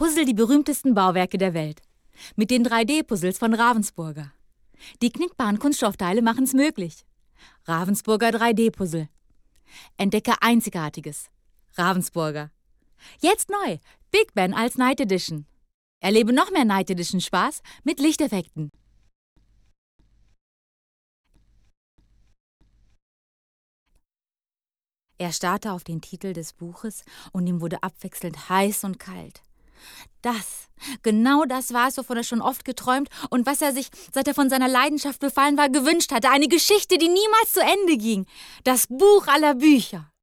Puzzle die berühmtesten Bauwerke der Welt. Mit den 3D-Puzzles von Ravensburger. Die knickbaren Kunststoffteile machen's möglich. Ravensburger 3D-Puzzle. Entdecke Einzigartiges. Ravensburger. Jetzt neu. Big Ben als Night Edition. Erlebe noch mehr Night Edition Spaß mit Lichteffekten. Er starrte auf den Titel des Buches und ihm wurde abwechselnd heiß und kalt. Genau das war es, wovon er schon oft geträumt und was er sich, seit er von seiner Leidenschaft befallen war, gewünscht hatte. Eine Geschichte, die niemals zu Ende ging. Das Buch aller Bücher.